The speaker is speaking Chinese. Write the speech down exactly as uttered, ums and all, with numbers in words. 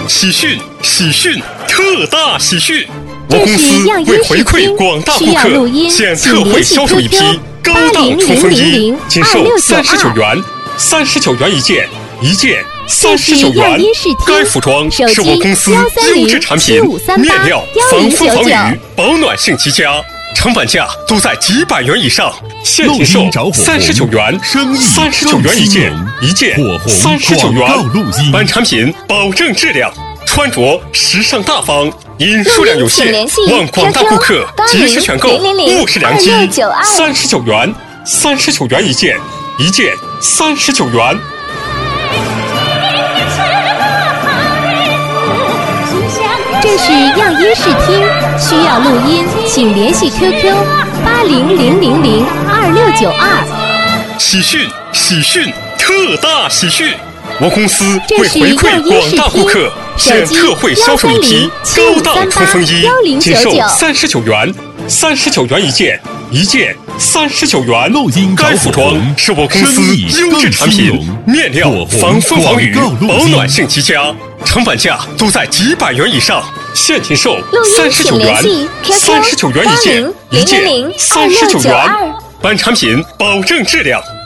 喜讯！喜讯！特大喜讯！我公司为回馈广大顾客，现特惠销售一批高档冲锋衣，仅售三十九元，三十九元一件，一件三十九元。该服装是我公司优质产品，面料防风防雨，保暖性极佳。成本价都在几百元以上，现品售三十九元，三十九元一件，一件三十九元。本产品保证质量，穿着时尚大方，因数量有限，望广大顾客及时选购，物是良机。三十九元，三十九元一件，一件三十九元。 这是样音视听，需要录音，请联系 Q Q 八零零零零二六九二。 喜讯！喜讯！特大喜讯！我公司为回馈广大顾客，现特惠销售一批高档冲锋衣，仅售三十九元，三十九元一件，一件三十九元。该服装是我公司优质产品，面料防风防雨，保暖性极佳。成本价都在几百元以上，现品售三十九元，三十九元一件，一件三十九元。本产品保证质量，